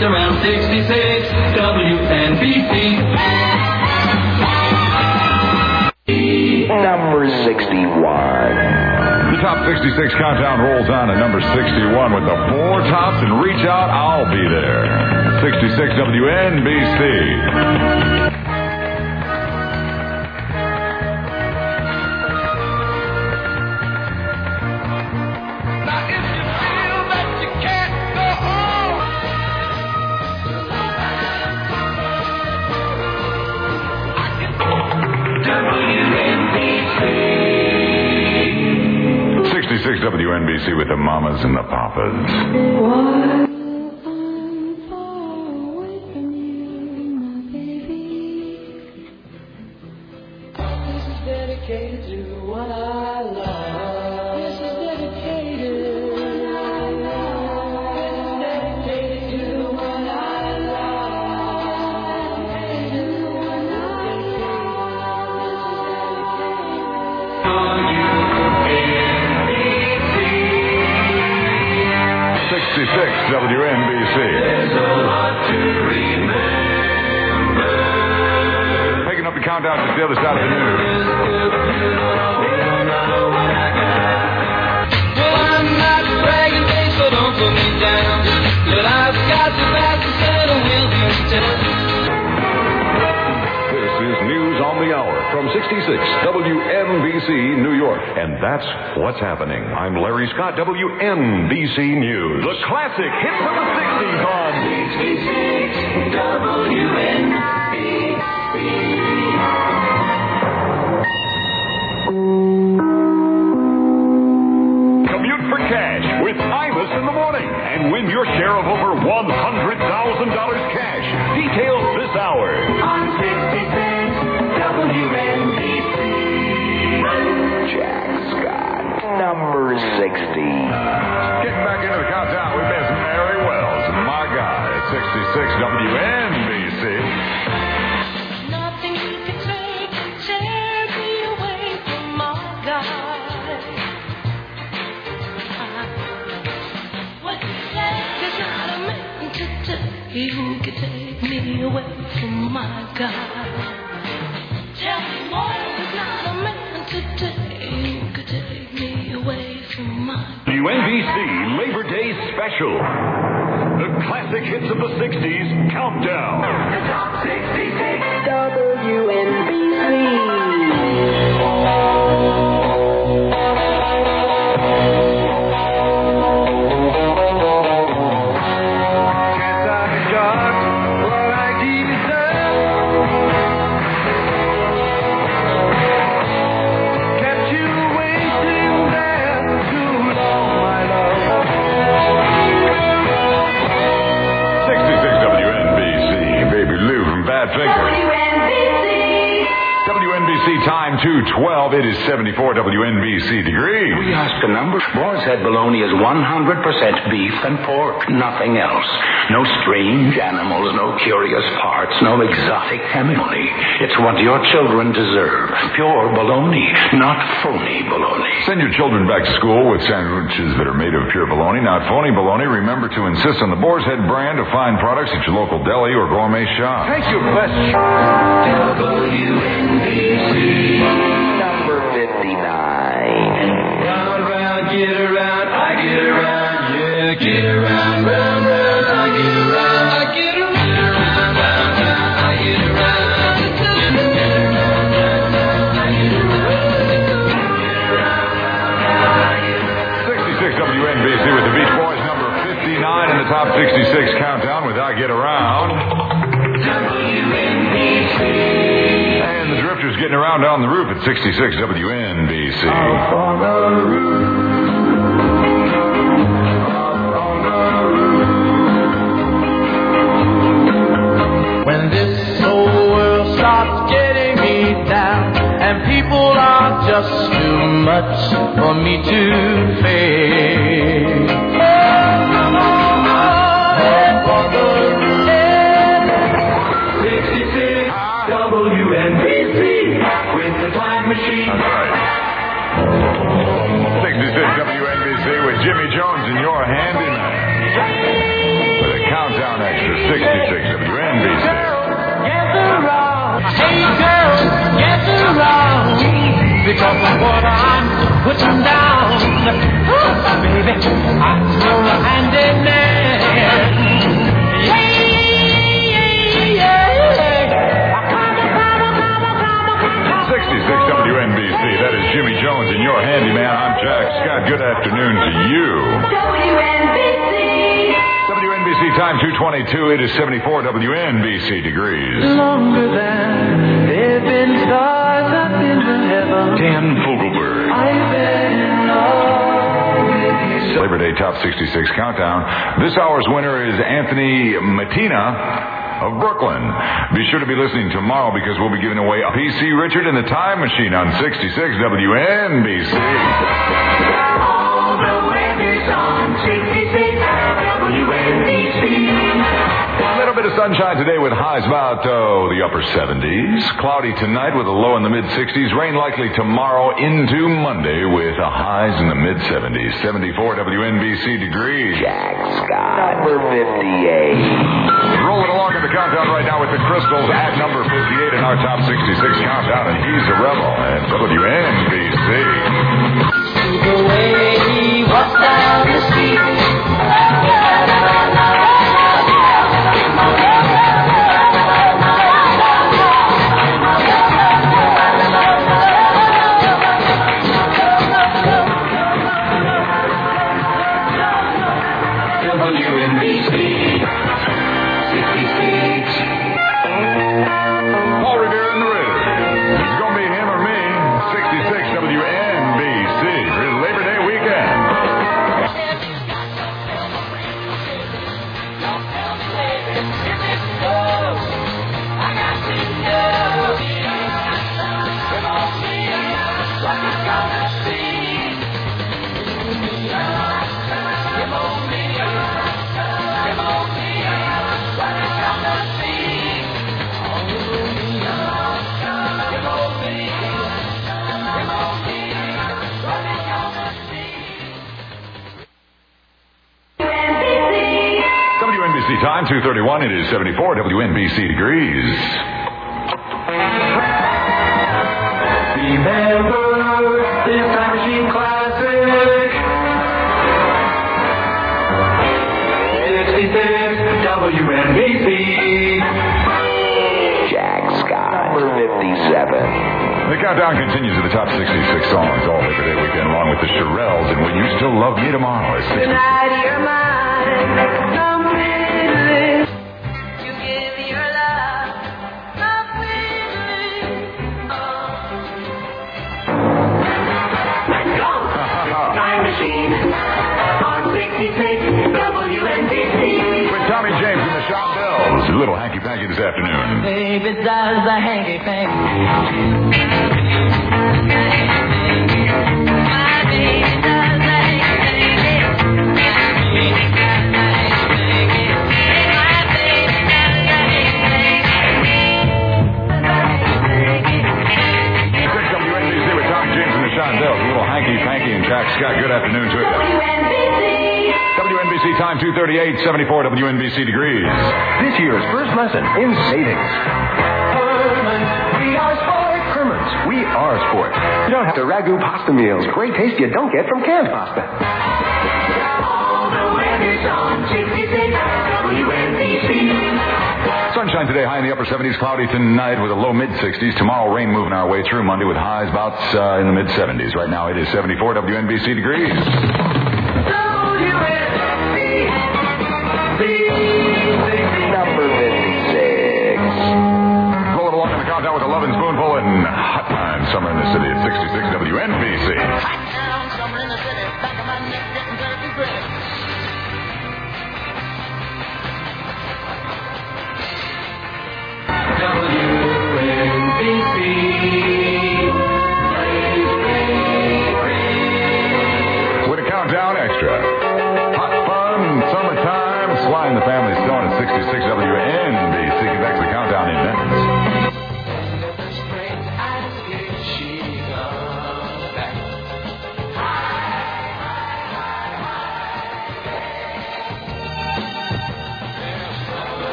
It's around 66 WNBC. Number 61. The top 66 countdown rolls on at number 61 with the four tops, and reach out, I'll be there. 66 WNBC. WNBC with the mamas and the papas. This is dedicated to what I love. This is dedicated to what I WNBC. There's a lot to remember. Taking up the countdown to the other side of the news. Well, I'm not bragging, babe, so don't put me down. But I've got to pass the saddle wheels in town. This is News on the Hour from 66 WNBC, New York. And that's what's happening. I'm Larry Scott, WNBC News. The classic hits of the 60s on 66 WNBC. Commute for Cash with Imus in the morning and win your share of over $100,000 cash. Details this hour. On 66 WNBC. Jack Scott. Number 60. Getting back into the countdown with Miss Mary Wells. My God, at 66 WNBC. Nothing you can say can tear me away from my God. What you say is not a man to tell you who can take me away from my God. Tell me more, there's not a man to tell you who can take me away from my God. WNBC Labor Day Special. The classic hits of the 60s countdown. The top 66 WNBC time 2:12. It is 74 WNBC degrees. We asked a number. Boar's Head bologna is 100% beef and pork, nothing else. No strange animals, no curious parts, no exotic chemically. It's what your children deserve. Pure bologna, not phony bologna. Send your children back to school with sandwiches that are made of pure bologna, not phony bologna. Remember to insist on the Boar's Head brand of fine products at your local deli or gourmet shop. Thank you, question. Number 59. Round, round, get around, I get around, yeah, get around, round, round, I get around, I get around, round, round, round, I get around, I get around. 66 WNBC with the Beach Boys, number 59 in the top 66 countdown with I Get Around. And the Drifters getting around on the roof at 66 WNBC. Up on the roof. When this whole world starts getting me down and people are just too much for me to face. Up on the roof. 66 WNBC with the time machine. That's right. 66 WNBC with Jimmy Jones and Your Handyman. With a countdown extra WNBC. Get around. Hey girl, get around. Because of what I'm putting down. Ooh, baby, I'm your handyman. Yeah. 66 WNBC. That is Jimmy Jones and your handyman. I'm Jack Scott. Good afternoon to you. WNBC time 2:22. It is 74 WNBC degrees. Longer than there've been stars up in the heavens. Dan Fogelberg. I've been in love with you. Labor Day Top 66 Countdown. This hour's winner is Anthony Mattina of Brooklyn. Be sure to be listening tomorrow because we'll be giving away a PC Richard in the Time Machine on 66 WNBC. All the weather's on 66 WNBC. A little bit of sunshine today with highs about the upper 70s. Cloudy tonight with a low in the mid-60s. Rain likely tomorrow into Monday with a highs in the mid-70s. 74 WNBC degrees. Jack Scott, number 58. Rolling along in the countdown right now with the Crystals at number 58 in our top 66 countdown. And he's a rebel at WNBC. The way he walks down the street. Paul Revere and the Riz. It's going to be him or me. 66 WNBC. Labor Day weekend. WNBC time 2:31. It is 74 WNBC degrees. Remember this Time Machine Classic. 66 WNBC. Jack Scott, number 57. The countdown continues to the top 66 songs all Labor Day weekend, along with the Shirelles and Will You Still Love Me Tomorrow. It's 66. Tonight you're mine. Come with me. You give your love. Come with me. Time Machine on 66 WNBC. With Tommy James and the Shondells. A little hanky-panky this afternoon. Baby does the hanky-panky. My baby does the hanky-panky. My baby does the hanky-panky. My baby does the hanky-panky. 6 WNBC with Tommy James and the Shondells. A little hanky-panky and Jack Scott. Good afternoon to you. WNBC time 2:38, 74 WNBC degrees. This year's first lesson in savings. Herman's, we are sport. Herman's, we are sport. You don't have to ragu pasta meals. Great taste you don't get from canned pasta. All the weather's on 66 WNBC. Sunshine today, high in the upper 70s, cloudy tonight with a low mid-60s. Tomorrow, rain moving our way through Monday with highs about in the mid-70s. Right now, it is 74 WNBC degrees. Number 56. Rolling along in the countdown with a loving spoonful and hot time. Summer in the city at 66 WNBC. With a countdown extra. Hot fun, summertime, Sly and the Family Stone at 66 WNBC. Get back to the countdown in minutes.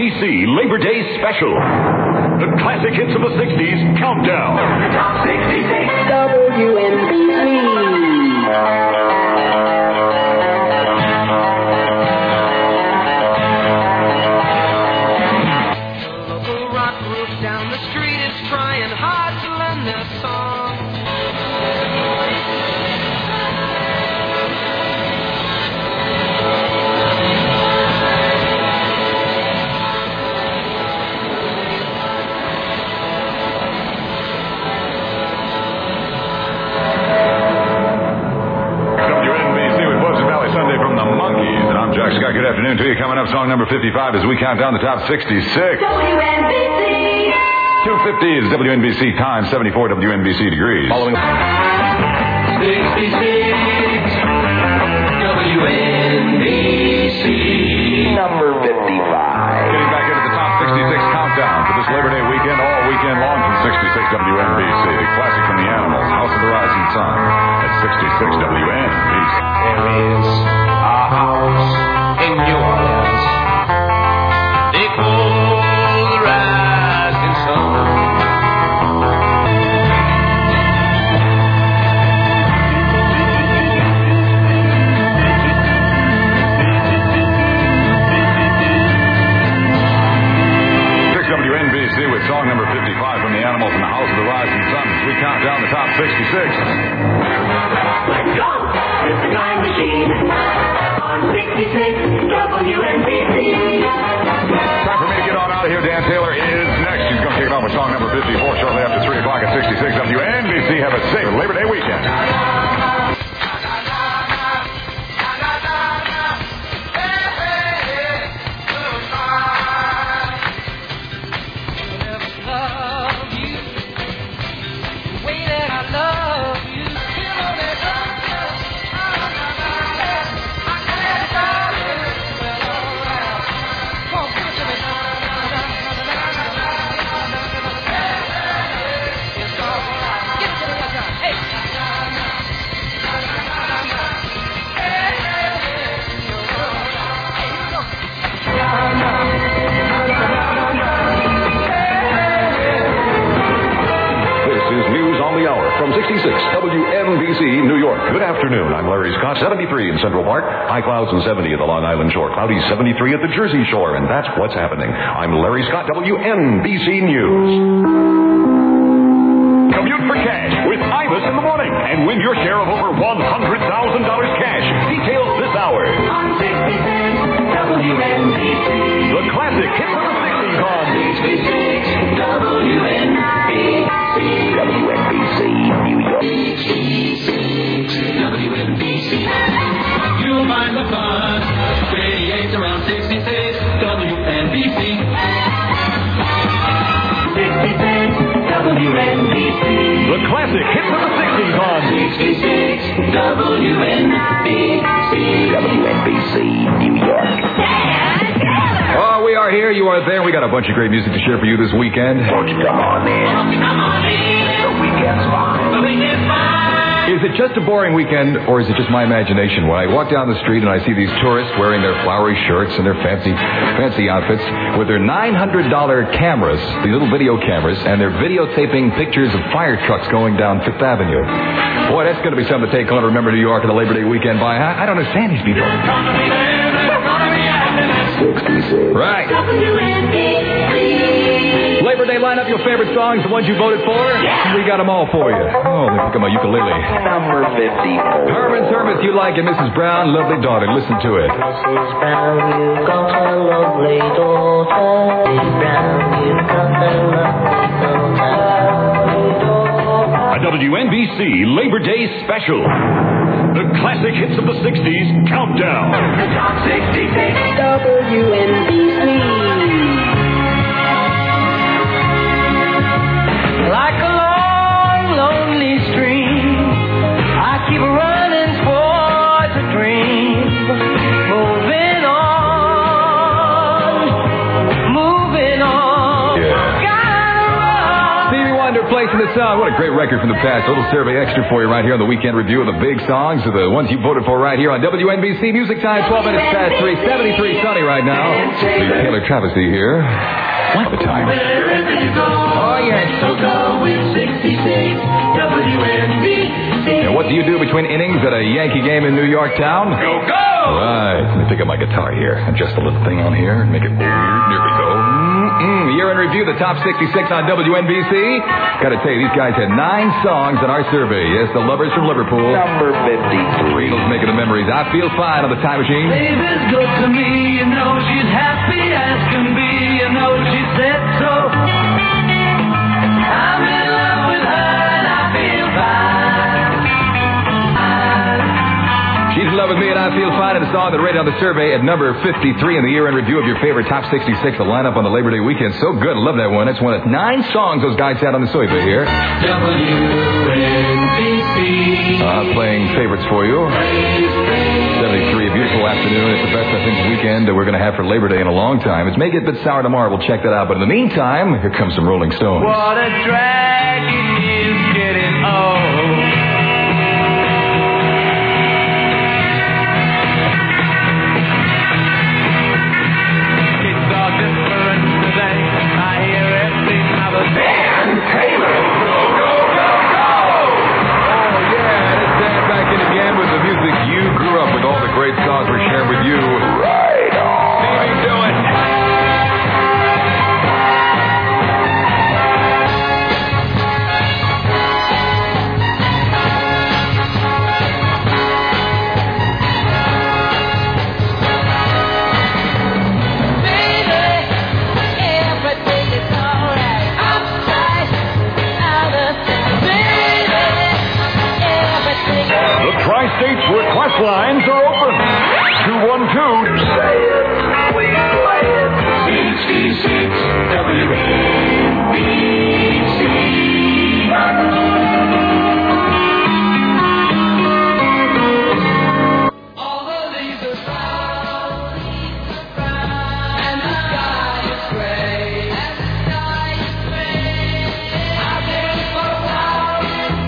WNBC Labor Day Special. The classic hits of the 60s countdown. The top 66 WNBC. Down the street is trying hard to learn their song. WNBC with Pleasant Valley Sunday from the Monkees. And I'm Jack Scott. Good afternoon to you. Coming up, song number 55 as we count down the top 66. WNBC. 250 is WNBC time, 74 WNBC degrees. Following 66 WNBC. Number 55. Getting back into the top 66 countdown for this Labor Day weekend, all weekend long from 66 WNBC. The classic from the Animals, House of the Rising Sun at 66 WNBC. There is a house in New Orleans. They call the rising sun. WNBC with song number 55 from the Animals and the House of the Rising Sun as we count down the top 66. Let's go. It's the time machine. On 66 WNBC. Time for me to get on out of here. Dan Taylor is next. He's going to kick it off with song number 54 shortly after 3 o'clock at 66 WNBC. Have a safe Labor Day weekend. From 66 WNBC, New York. Good afternoon. I'm Larry Scott. 73 in Central Park. High clouds and 70 at the Long Island shore. Cloudy 73 at the Jersey Shore. And that's what's happening. I'm Larry Scott, WNBC News. Commute for cash with Ibis in the morning and win your share of over $100,000 cash. Details this hour. On 66 WNBC. The classic hit of the 60s on 66 WNBC. WNBC, New York. WNBC. You'll find the fun. Radiates around 66 WNBC. 66 WNBC. the classic hits of the 60s on 66 WNBC. WNBC, New York. Oh, we are here. You are there. We got a bunch of great music to share for you this weekend. Won't you come on in? The weekend's fine. Is it just a boring weekend, or is it just my imagination when I walk down the street and I see these tourists wearing their flowery shirts and their fancy outfits with their $900 cameras, these little video cameras, and they're videotaping pictures of fire trucks going down Fifth Avenue? Boy, that's going to be something to take home to remember New York and the Labor Day weekend by. I don't understand these people. 66. Right. Labor Day lineup, your favorite songs, the ones you voted for? Yeah. We got them all for you. Oh, they come on, ukulele. Number 54. Herman, you like it. Mrs. Brown, lovely daughter. Listen to it. Mrs. Brown, you got a lovely daughter. Mrs. Brown, you got a lovely daughter. a WNBC Labor Day special. The classic hits of the 60s countdown. The top 66 WNBC. Like a long, lonely stream, I keep running towards a dream. Moving on. Yeah. Gotta run. Stevie Wonder place in the song. What a great record from the past. A little survey extra for you right here on the weekend review of the big songs of the ones you voted for right here on WNBC Music Time. 12 minutes past 3, 73 sunny right now. The Taylor Travesty here. What the time? Wherever you go, Oh, yes. so go with 66 WNBC. And what do you do between innings at a Yankee game in New York town? Go, go! Right. Let me pick up my guitar here. Adjust a little thing on here and make it weird. There we go. Year in review, the top 66 on WNBC. Got to tell you, these guys had 9 songs in our survey. Yes, the Lovers from Liverpool. Number 53. Beatles making the memories. I Feel Fine on the Time Machine. Baby's good to me, you know she's happy as can be, you know she said so. I'm in love with her and I feel fine. She's in love with me and I Feel Fine, and a song that rated on the survey at number 53 in the year-end review of your favorite top 66. The lineup on the Labor Day weekend. So good. I love that one. It's one of 9 songs those guys had on the survey here. WNBC. Playing favorites for you. 73, a beautiful afternoon. It's the best, I think, weekend that we're going to have for Labor Day in a long time. It's may get a bit sour tomorrow. We'll check that out. But in the meantime, here comes some Rolling Stones. What a drag it is getting old. Kids are different today. I hear every other Dan Taylor. Go, go, go, go! Oh, yeah, and it's Dan back in again with the music you grew up with. All the great songs we're sharing with you. Right on. How you doing? The Tri-States request lines are open. 212. Say it. We play it. 66 WNBC. All the leaves are brown, and the sky is gray. I've been for a while,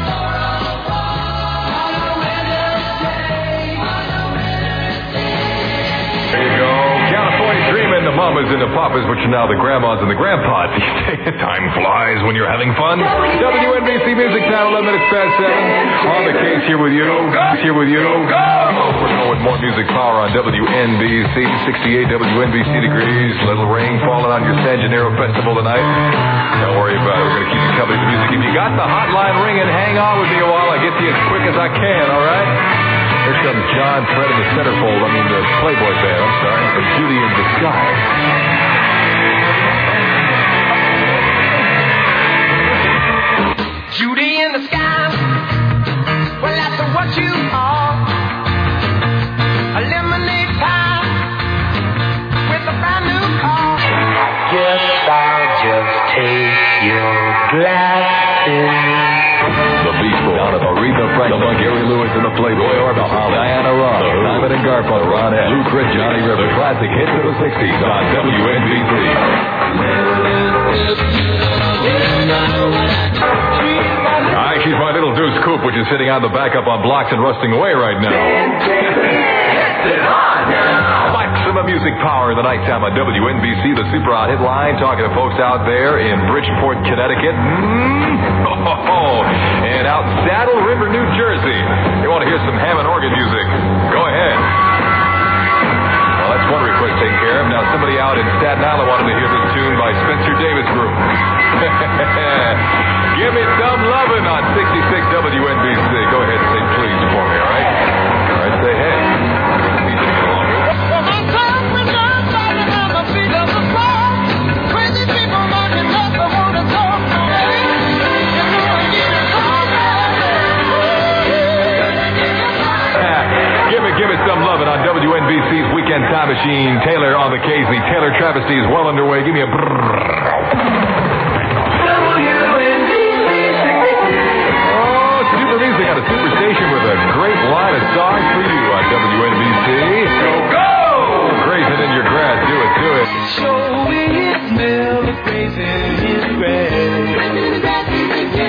on a winter's day. There you go. California dreaming, the mamas and the papas, which are now the grandmas and the grandpas. Time flies when you're having fun. WNBC Music Time, 11 minutes past 7. On the case here with you. Here with you. We're going with more music power on WNBC. 68 WNBC degrees. Little rain falling on your San Gennaro Festival tonight. Don't worry about it. We're going to keep you company with the music. If you got the hotline ringing, hang on with me a while. I'll get to you as quick as I can, all right? Here comes John Fred in the centerfold. I mean, the Playboy Band. I'm sorry. The Beauty in the Sky. Judy in the sky. Well, that's what you are. A lemonade pie with a brand new car. Guess I'll just take your glasses. The Beach Boys, out of Aretha Franklin, the Gary Lewis and the Playboy Orchestra, Diana Ross, Simon and Garfunkel, Ron L, Lou Chris, Johnny River, classic hits of the 60s on WNBC. Alright, she's my little Deuce Coupe, which is sitting on the backup on blocks and rusting away right now. Maximum music power in the nighttime on WNBC, the super hot hit line, talking to folks out there in Bridgeport, Connecticut. And out in Saddle River, New Jersey. You want to hear some Hammond organ music? Go ahead. Well, that's one request taken care of. Now, somebody out in Staten Island wanted to hear this tune by Spencer Davis Group. Give me some lovin' on 66 WNBC. Go ahead and say please for me, all right? All right, say hey. Give it some lovin' on WNBC's Weekend Time Machine. Taylor on the case. The Taylor Travesty is well underway. Give me a brrrr. Oh, super music on a super station with a great line of songs for you on WNBC. Go, go! Grazing in your grass. Do it, do it. Showing its never grazing his grass.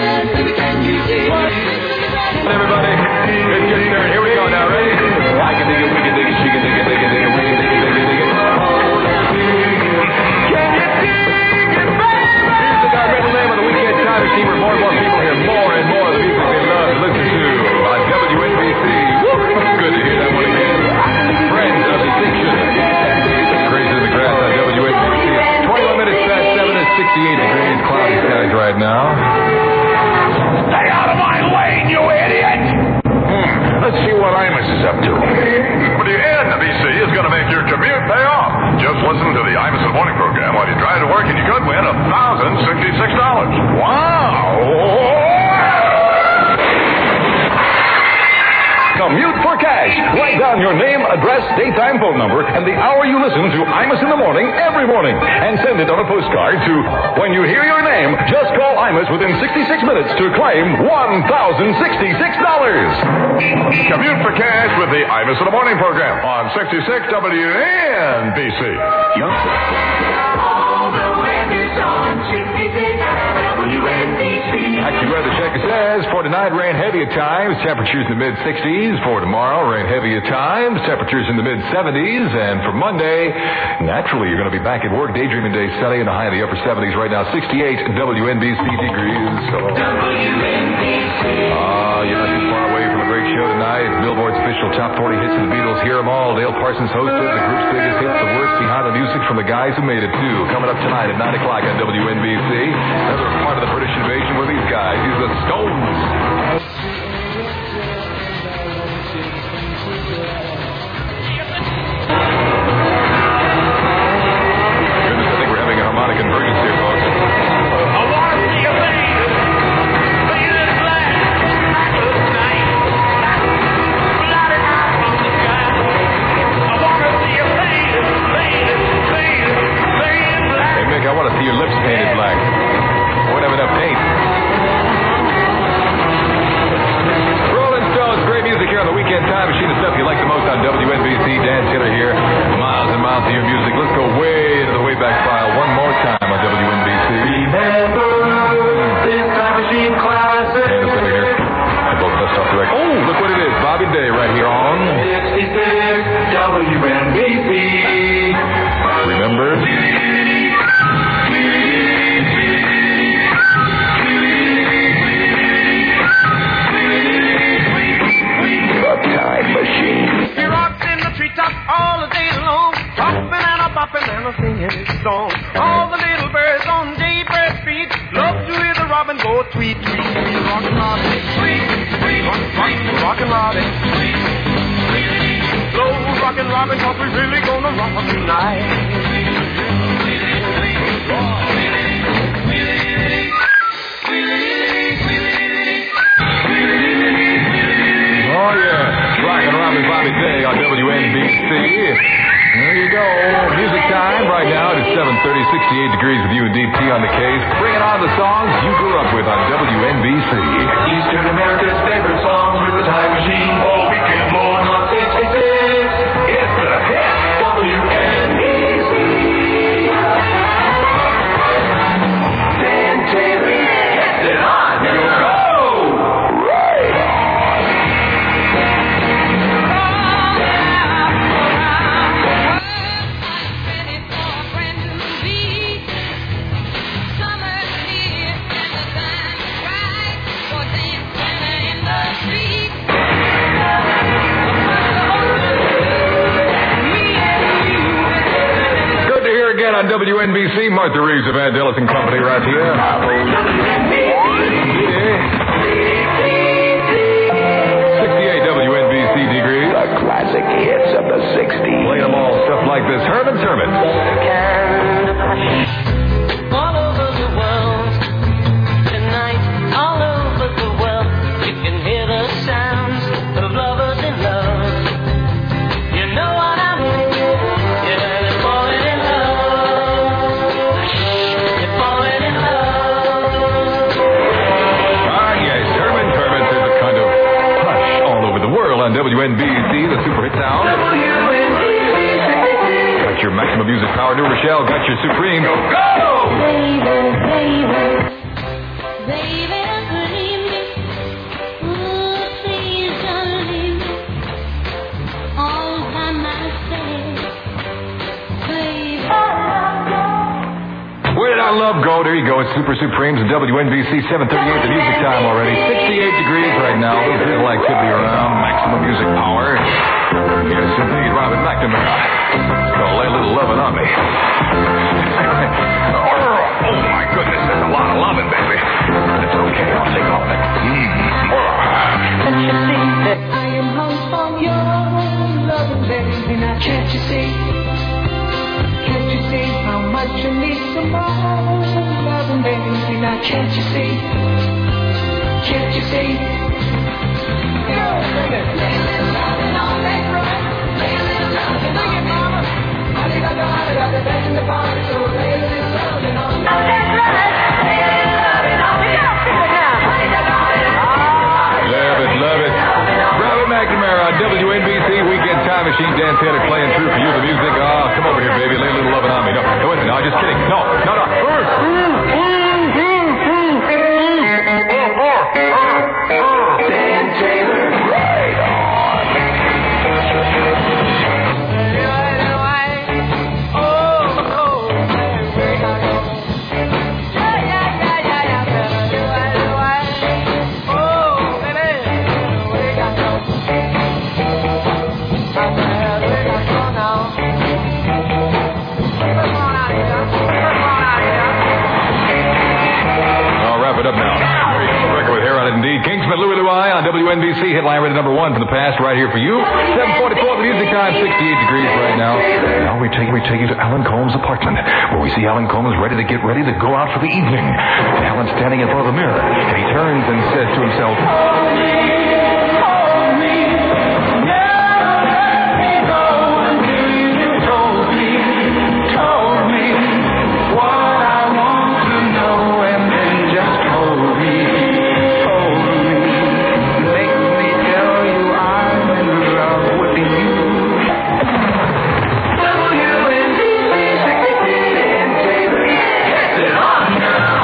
commute pay off. Just listen to the Imus in the Morning program while you drive to work and you could win $1,066. Wow! Commute for cash. Write down your name, address, daytime phone number, and the hour you listen to Imus in the Morning every morning. And send it on a postcard to when you hear your name, just call Imus within 66 minutes to claim $1,066. Commute for cash with the Imus in the Morning program on 66 WNBC. All the weather's on 66 WNBC. AccuWeather checker says for tonight, rain heavy at times, temperatures in the mid-60s. For tomorrow, rain heavy at times, temperatures in the mid-70s. And for Monday, naturally, you're going to be back at work. Daydreaming day sunny in the high in the upper 70s right now. 68 WNBC degrees. WNBC. You're not too far away from a great show tonight. It's Billboard's official top 40 hits of the Beatles. Hear 'em all. Dale Parsons hosted the group's biggest hits, the worst behind the music from the guys who made it, too. Coming up tonight at 9 o'clock on WNBC. Another part of the British invasion with these guys. These are the Stones. Goodness, I think we're having a harmonic convergence here, folks. I want to see your face, faded black, like a night, blotted out from the sky. I want to see your face, faded black. Hey, Mick, I want to see your lips painted black. I won't have enough paint. Rolling Stones, great music here on the Weekend Time Machine. The stuff you like the most on WNBC. Dan Taylor here. Miles and miles of your music. Let's go way into the Wayback File one more time on WNBC. Remember this time machine classic. And a second here. I both bust off the record. Oh, look what it is. Bobby Day right here on 66 WNBC. Remember? Time machine. He rocks in the treetop all the day long, hopping and a bopping and a singing his song. All the little birds on daybreak feet love to hear the robin go tweet, tweet, tweet. Rockin' Robin, tweet, tweet. Rockin' Robin, tweet, tweet. Slow rockin' Robin, 'cause we're really gonna rock tonight. Oh, yeah. Rockin' Robin Bobby Day on WNBC. There you go. Music time right now. It is 7:30, 68 degrees with you and DT on the case. Bringing on the songs you grew up with on WNBC. Eastern America's favorite songs with the time machine. All weekend long on 66. It's the hit WNBC. Dan Taylor gets it on. You go. Right on. Good to hear again on WNBC. Martha Reeves of Vandellis and Company right here. 68 WNBC degrees. The classic hits of the 60s. Playing them all. Stuff like this. Herman's Hermits. All over the world tonight, all over the world, you can hear the sounds of lovers in love. You know what I mean? Yeah, they're falling in love. They're falling in love. Ah, yes. Herman's Hermits is a kind of hush all over the world on WNBC, the super hit sound. Got your maximum music power. New Rochelle got your Supreme. Go! Baby, don't leave me. Ooh, please don't leave me. All by myself, baby. Where did our love go? There you go. It's Super Supremes and WNBC 738. The music time already. 68 degrees right now. A little bit of activity around. Maximum music power. Yes, indeed. Robin McNamara. So lay a little loving on me. Oh, my goodness. That's a lot of loving, baby. It's okay. I'll take all that. Can't you see that I am hung on your loving, baby? Now can't you see? Can't you see? Can't you see? Lay a little loving on that front. Lay a little loving on it, mama. Honey, got the bend the party, so lay a little loving on that front. Lay a little loving on it. Honey, got Love it. Robert McNamara on WNBC Weekend Time Machine. Dan Taylor playing true for you the music. Oh, come over here, baby. Lay a little loving on me. No, just kidding. No. Dan Taylor, right on. It up now. Record with hair on it indeed. Kingsman, Louie Louie on WNBC. Headline rated number 1 from the past right here for you. 7:44 the music time, 68 degrees right now. Now we take you to Alan Combs' apartment, where we see Alan Combs ready to go out for the evening. And Alan's standing in front of the mirror, and he turns and says to himself, "Hold me, never let me go until you told me what I want to know, and then just hold me, make me tell you I'm in love with you." WNBC, Dan Taylor, gets it on now.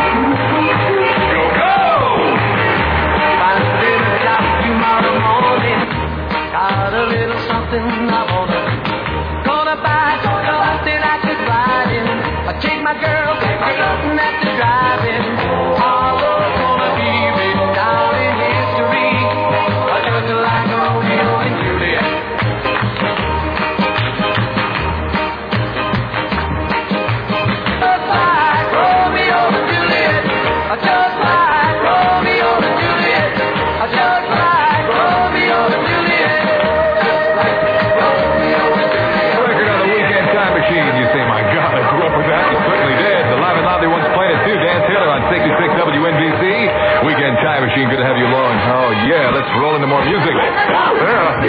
Go! Find a little job tomorrow morning. Got a little something I gonna buy something I could ride in. I take my girl, nothing at the drive-in. All gonna be written down in history, just like Romeo and Juliet. Just like Romeo and Juliet. Just like Romeo and Juliet. Just like Romeo and Juliet. Just like Romeo and Juliet. Record on the Weekend Time Machine. You say, my God, I grew up with that. You certainly did. The Live and Loudly one's playing it too. Dan Taylor on 66 WNBC. Weekend Time Machine. Good to have you along. Oh, yeah. Let's roll into more music. Yeah.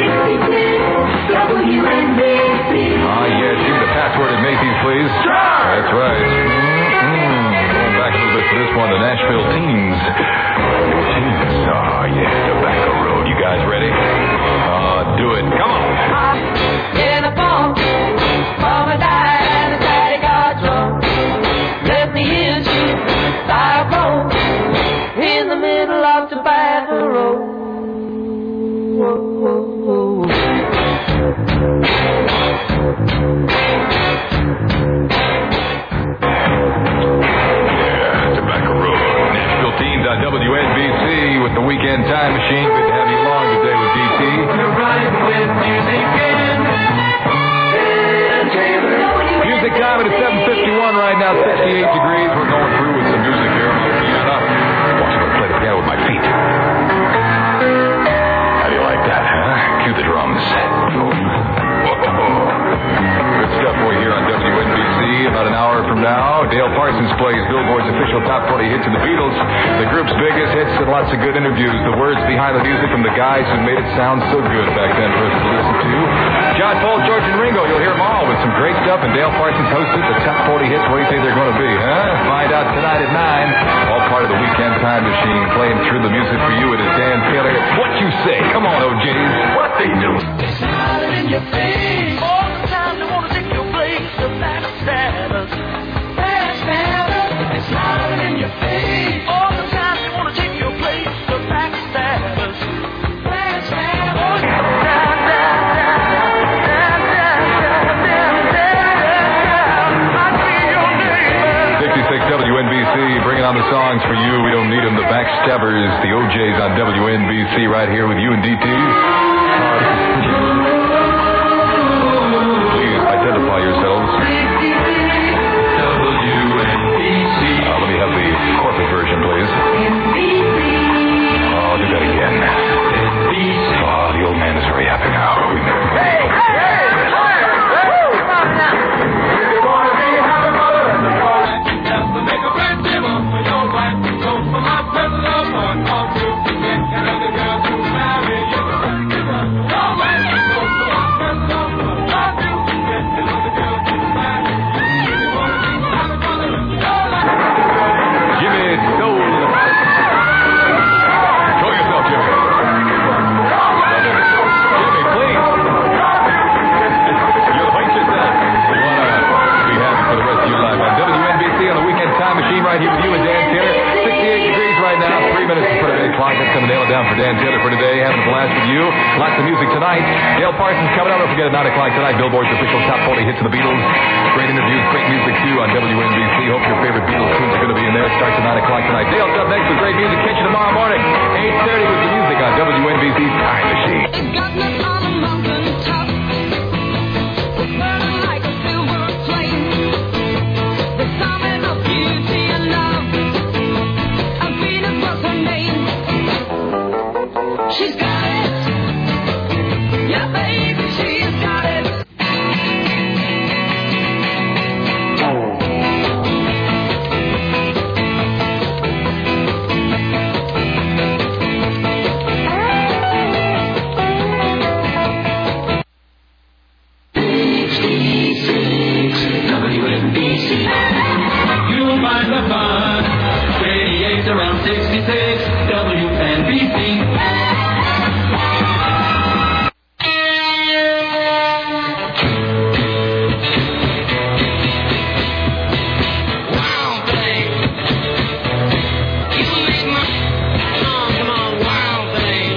Yes. Give me the password at Macy's, please. That's right. Going back a little bit for this one. The Nashville Teens. Oh, yeah. Tobacco Road. You guys ready? Do it. Come on. In a phone, mama died and the daddy got drunk. Left me here to styrofoam in the middle of Tobacco Road. Tobacco Road. Nashville Teens on WNBC with the Weekend Time Machine. Good to have you along today with DT. Music time at 7:51 right now, 68 degrees. We're going through with some music here. Watch me play the piano with my feet. How do you like that, huh? Cue the drums. Good stuff for you here on WNBC. About an hour from now, Dale Parsons plays Billboard's official top 40 hits of the Beatles, the group's biggest hits, and lots of good interviews. The words behind the music from the guys who made it sound so good back then for us to listen to. John, Paul, George, and Ringo, you'll hear them all with some great stuff, and Dale Parsons hosted the top 40 hits. What do you think they're going to be, huh? Find out tonight at 9. All part of the Weekend Time Machine, playing through the music for you. It is Dan Taylor. What you say? Come on, OJs. What they do? It's smiling in your face. All the time they want to take your place. The backstabbers. It's smiling in your face. All the time they want to take your place. The backstabbers. WNBC, bringing on the songs for you. We don't need them. The Backstabbers, the OJs on WNBC right here with you and DT. Please identify yourselves. WNBC. Let me have the corporate version, please. Oh, do that again. Oh, the old man is very happy now. Hey! Come on now. You want to be happy, mother? Just to make a red devil, we don't down for Dan Taylor for today. Having a blast with you. Lots of music tonight. Dale Parsons coming up. Don't forget at 9 o'clock tonight, Billboard's official top 40 hits of the Beatles. Great interviews, great music, too, on WNBC. Hope your favorite Beatles tunes are going to be in there. It starts at 9 o'clock tonight. Dale's up next with great music. Catch you tomorrow morning, 8:30 with the music on WNBC's Time Machine. Got me on a mountain top, burning like a silver flame. The summit of beauty and love, and Venus was her name. She's got it, yeah, baby, she's got it. You'll find the fun. 88's around 66. WNBC. Wow, babe. You make my... Come on, wow, babe.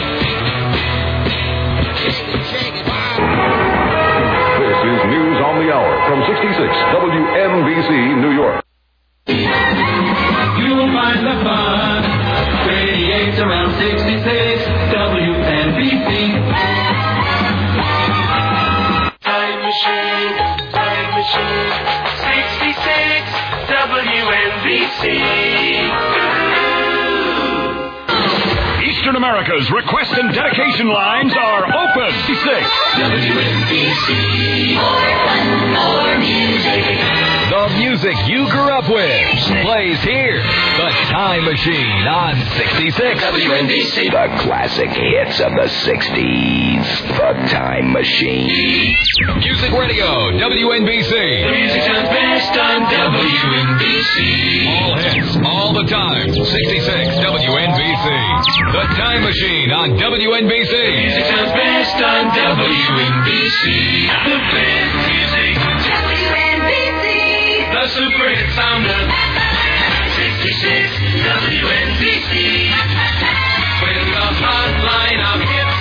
Shake it, wow. This is News on the Hour from 66 WNBC, New York. You'll find the fun. 88's around 66. WNBC. Time machine, 66. WNBC. Eastern America's request and dedication lines are open. 66. WNBC. More music. The music you grew up with plays here. The Time Machine on 66. WNBC. The classic hits of the 60s. The Time Machine. Music Radio, WNBC. Music sounds best on WNBC. All hits, all the time. 66 WNBC. The Time Machine on WNBC. Music sounds best on WNBC. The best music. WNBC. The super hit sound of 66 WNBC. With the hotline of hits.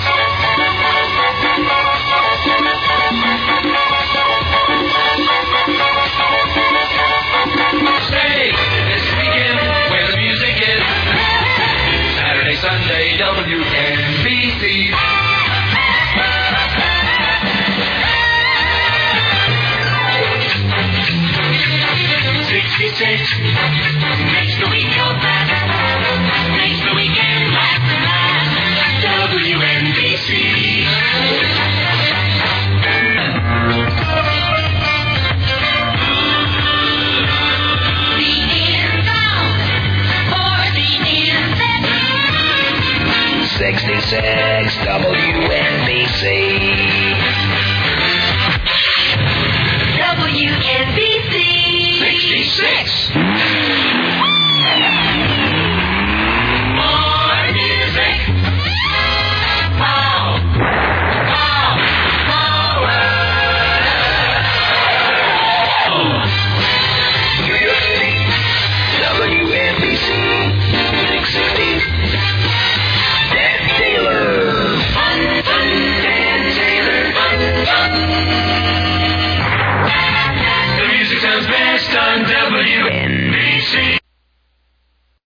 Stay this weekend where the music is. Saturday, Sunday, WNBC. 66 makes the week go fast.